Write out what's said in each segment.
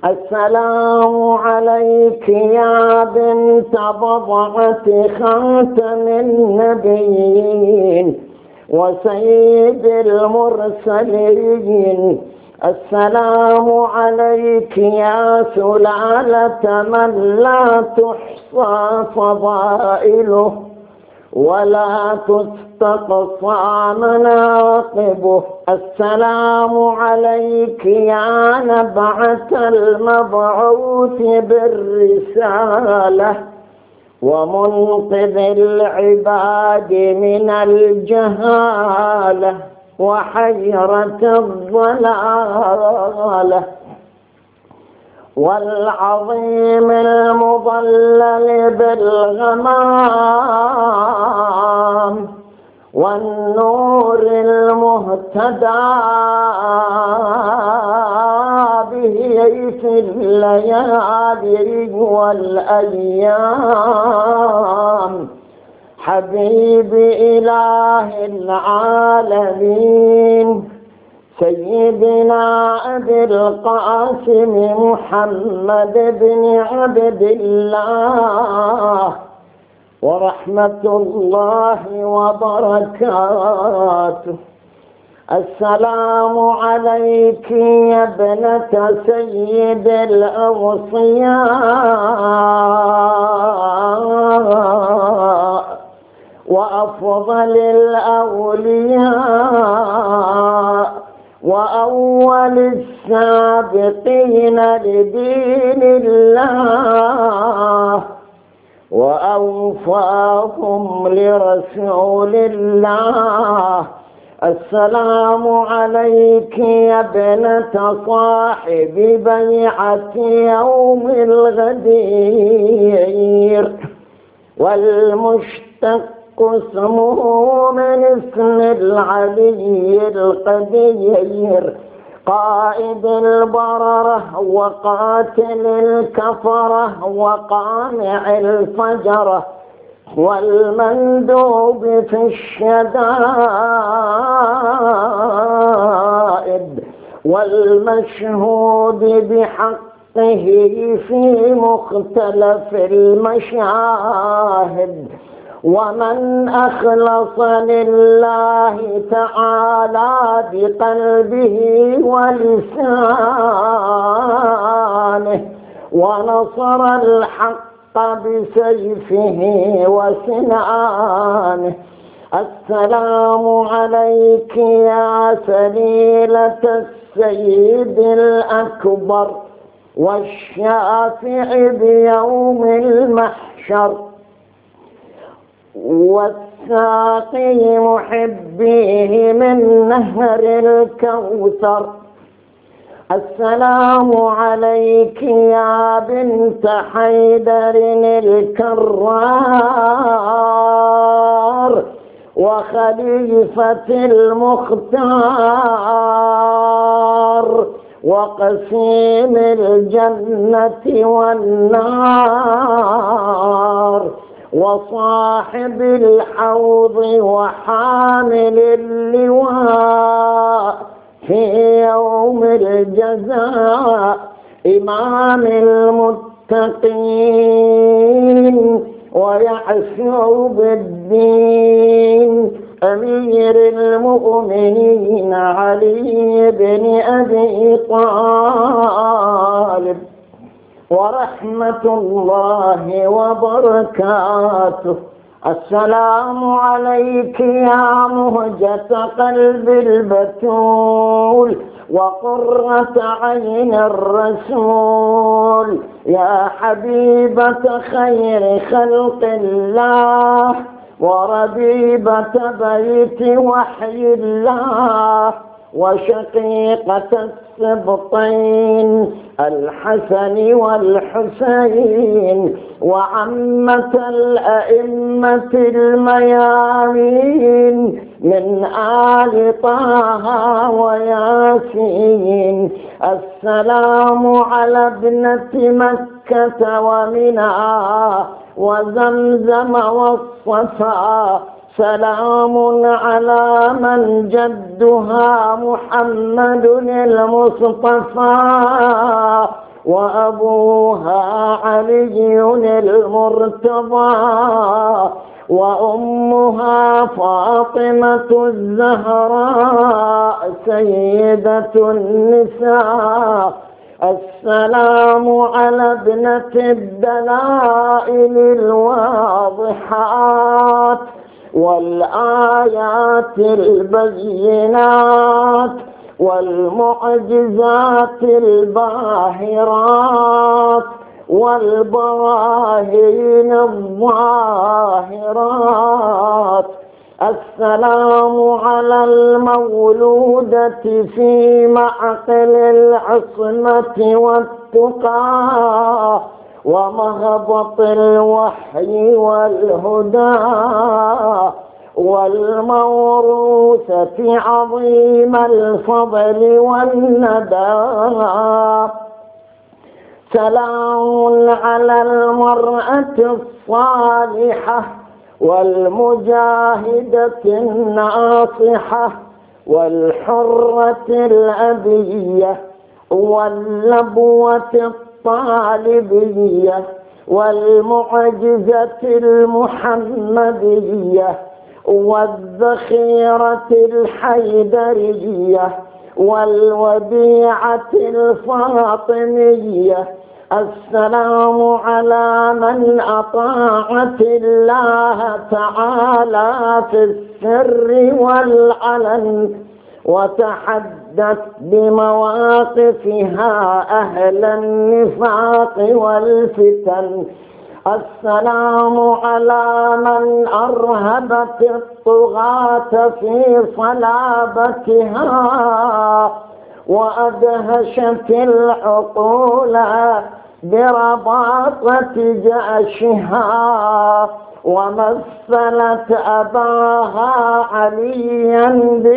السلام عليك يا بنت بضعة خاتم النبيين وسيد المرسلين. السلام عليك يا سلالة من لا تحصى فضائله ولا تستقصى مناقبه. السلام عليك يا نبعة المبعوث بالرسالة ومنقذ العباد من الجهالة وحيرة الضلالة، والعظيم المضلل بالغمام، والنور المهتدى به في الليالي والأيام، حبيب إله العالمين سيدنا أبي القاسم محمد بن عبد الله ورحمة الله وبركاته. السلام عليك يا ابنة سيد الأوصياء وأفضل الأولياء وأول السابقين لدين الله وأوفاهم لرسول الله. السلام عليك يا ابنة صاحب بيعة يوم الغدير، والمشتق اسمه من اسم العلي القدير، قائد البررة وقاتل الكفرة وقامع الفجرة، والمندوب في الشدائد، والمشهود بحقه في مختلف المشاهد، ومن أخلص لله تعالى بقلبه ولسانه ونصر الحق بسيفه وسنانه. السلام عليك يا سليلة السيد الأكبر والشافع بيوم المحشر والساقي محبيه من نهر الكوثر. السلام عليك يا بنت حيدر الكرار وخليفة المختار وقسيم الجنة والنار وصاحب الحوض وحامل اللواء في يوم الجزاء، إمام المتقين ويعشو بالدين، أمير المؤمنين علي بن أبي طالب ورحمة الله وبركاته. السلام عليك يا مهجة قلب البتول وقرة عين الرسول، يا حبيبة خير خلق الله وربيبة بيت وحي الله وشقيقة السبطين الحسن والحسين وعمة الأئمة الميامين من آل طه وياسين. السلام على ابنة مكة ومنى وزمزم والصفا، سلام على من جدها محمد المصطفى وأبوها علي المرتضى، وأمها فاطمة الزهراء سيدة النساء. السلام على ابنة الدلائل الواضحات والآيات البينات والمعجزات الباهرات والبراهين الظاهرات. السلام على المولودة في معقل العصمة والتقى ومهبط الوحي والهدى، والموروثة عظيم الفضل والندى. سلام على المرأة الصالحة والمجاهدة الناصحة والحرة الأبية واللبوة الطالبية والمعجزة المحمدية والذخيرة الحيدرية والوديعة الفاطمية. السلام على من أطاعت الله تعالى في السر والعلن وتحدت بمواقفها أهل النفاق والفتن. السلام على من أرهبت الطغاة في صلابتها وأدهشت العقول برباطة جأشها، ومثلت أباها عليا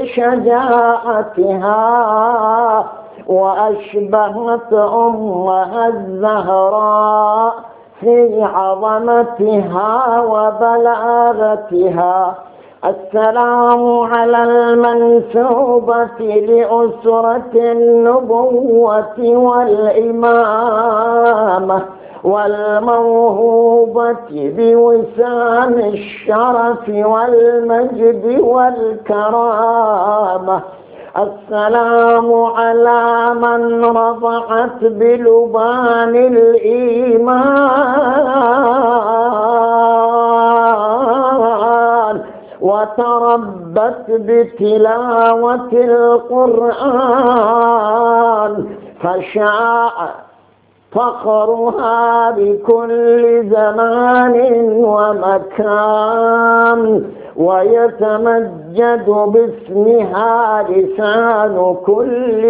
بشجاعتها، وأشبهت أمها الزهراء في عظمتها وبلاغتها. السلام على المنسوبة لأسرة النبوة والإمامة والموهوبة بوسام الشرف والمجد والكرامة. السلام على من رضعت بلبان الإيمان وتربت بتلاوة القرآن، فشاع فخرها بكل زمان ومكان، ويتمجد باسمها لسان كل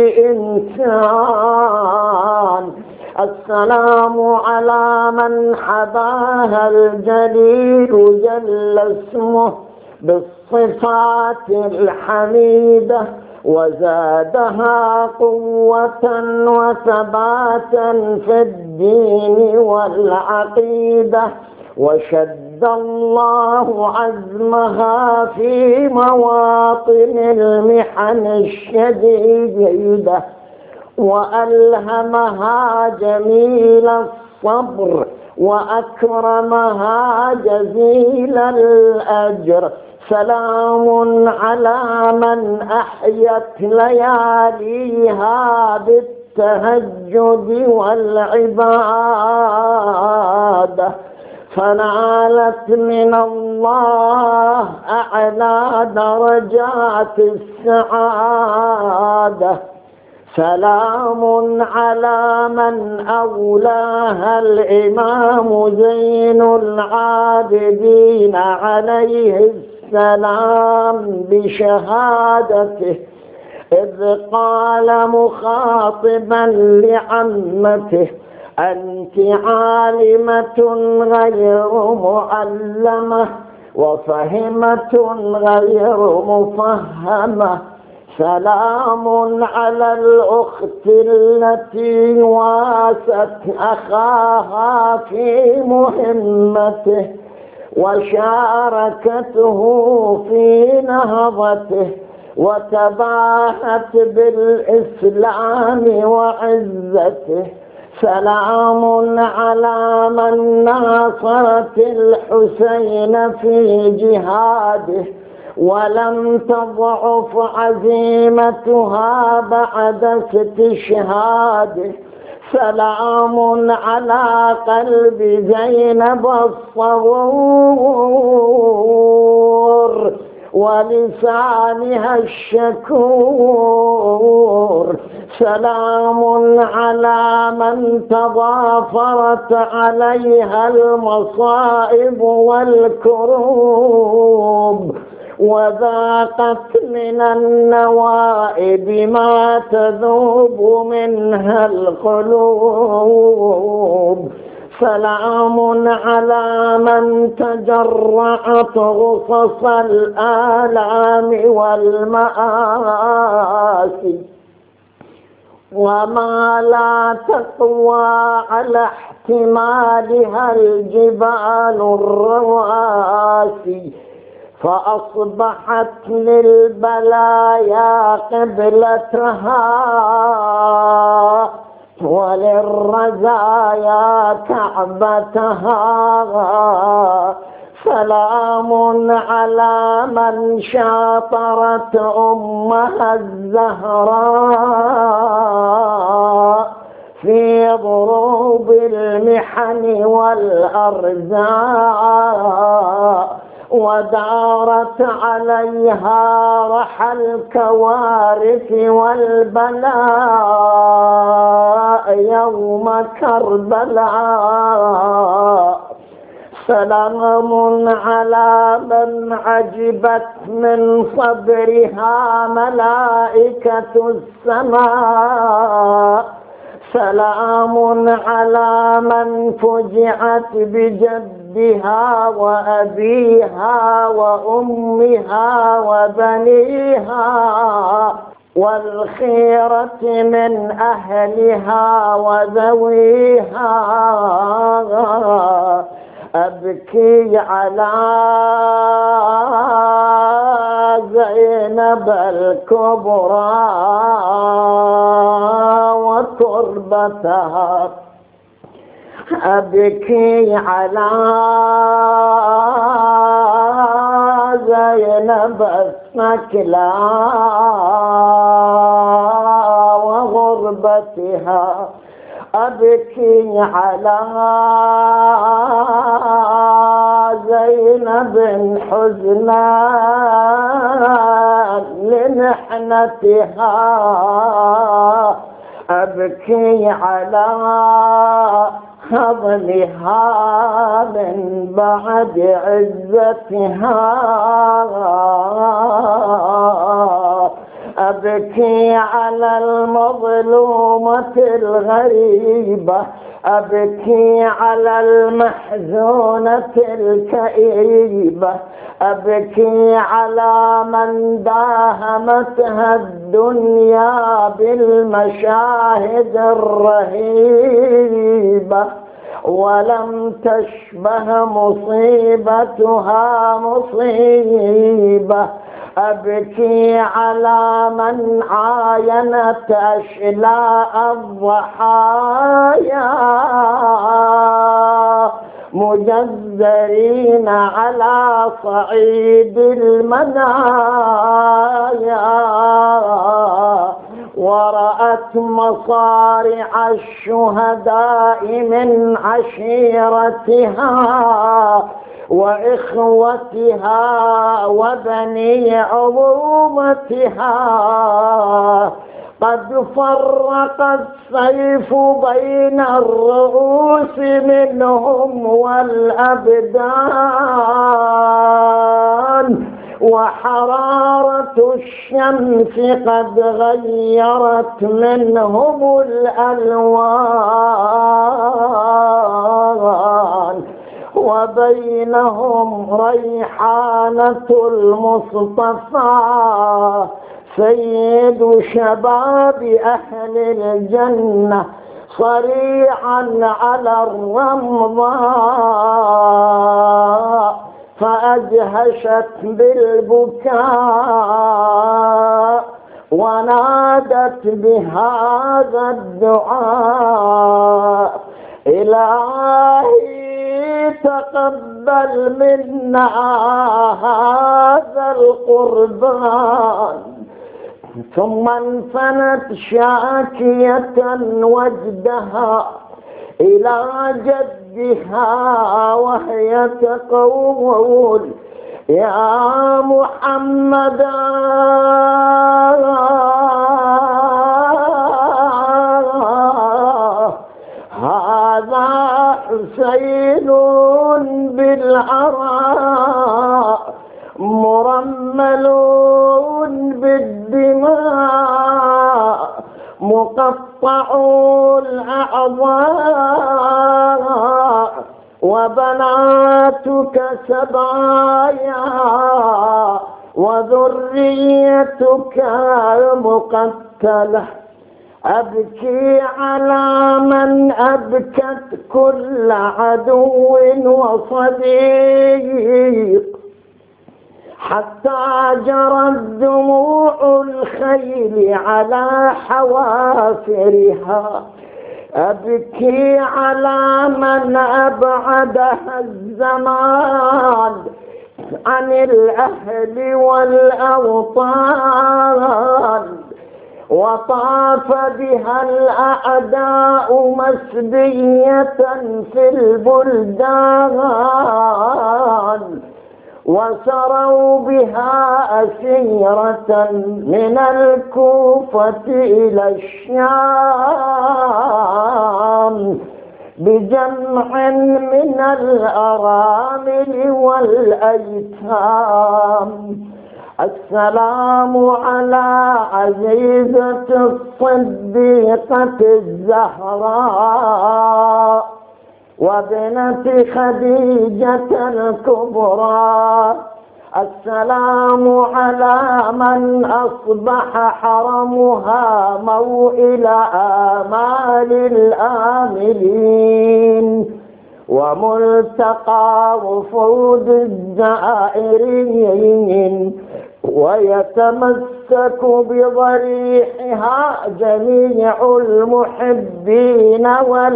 إنسان. السلام على من حباها الجليل جل اسمه بالصفات الحميدة وزادها قوة وثباتا في الدين والعقيدة، وشد الله عزمها في مواطن المحن الشديدة، وألهمها جميل الصبر وأكرمها جزيل الأجر. سلام على من أحيت لياليها بالتهجد والعبادة، فنالت من الله أعلى درجات السعادة. سلام على من أولاها الإمام زين العابدين عليه السلام بشهادته، إذ قال مخاطبا لعمته: أنت عالمة غير معلمة وفهمة غير مفهمة. سلام على الأخت التي واست أخاها في مهمته وشاركته في نهضته وتباهت بالإسلام وعزته. سلام على من ناصرت الحسين في جهاده ولم تضعف عزيمتها بعد استشهاده. سلام على قلب زينب الصبور ولسانها الشكور. سلام على من تضافرت عليها المصائب والكروب وذاقت من النوائب ما تذوب منها القلوب. سلام على من تجرعت غصص الآلام والمآسي وما لا تقوى على احتمالها الجبال الرواسي، فأصبحت للبلايا قبلتها وللرزايا كعبتها. سلام على من شاطرت أمها الزهراء في ضروب المحن والأرزاق ودارت عليها رحى الكوارث والبلاء يوم كربلاء. سلام على من عجبت من صبرها ملائكة السماء. سلام على من فجعت بجدها وأبيها وأمها وبنيها والخيرة من أهلها وذويها. أبكي على زينب الكبرى وتربتها. أبكي على زينب الثكلى وغربتها. أبكي على زينب حزنا لمحنتها. أبكي على هضمها من بعد عزتها. أبكي على المظلومة الغريبة. أبكي على المحزونة الكئيبة. أبكي على من داهمتها الدنيا بالمشاهد الرهيبة ولم تشبه مصيبتها مصيبة. أبكي على من عاينت أشلاء الضحايا مجزرين على صعيد المنايا ورأت مصارع الشهداء من عشيرتها وإخوتها وبني عظومتها. قد فرق السيف بين الرؤوس منهم والأبدان وحرارة الشمس قد غيرت منهم الألوان وبينهم ريحانة المصطفى سيد شباب أهل الجنة صريعا على الرمضاء فأجهشت بالبكاء ونادت بهذا الدعاء: إلهي تقبل منا هذا القربان. ثم انفنت شاكية وجدها إلى جدها وهي تقول: يا محمد، هذا حسين بالعراء مرمل بالدماء مقطع الأعضاء، وبناتك سبايا وذريتك مقتلة. أبكي على من أبكت كل عدو وصديق، حتى جرت دموع الخيل على حوافرها. أبكي على من أبعدها الزمان عن الأهل والأوطان، وطاف بها الأعداء مسبية في البلدان، وسروا بها أسيرة من الكوفة إلى الشام بجمع من الأرامل والأيتام. السلام على عزيزة الصديقة الزهراء وابنة خديجة الكبرى. السلام على من أصبح حرمها موئل آمال الآملين وملتقى وفود الزائرين، ويتمسك بضريحها جميع المحبين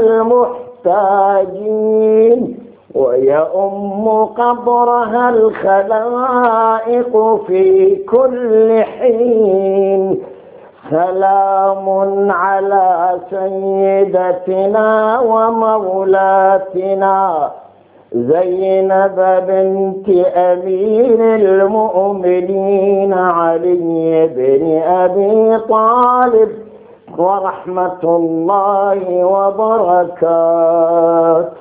والمحتاجين، ويؤم قبرها الخلائق في كل حين. سلام على سيدتنا ومولاتنا زينب بنت أمير المؤمنين علي بن أبي طالب ورحمة الله وبركاته.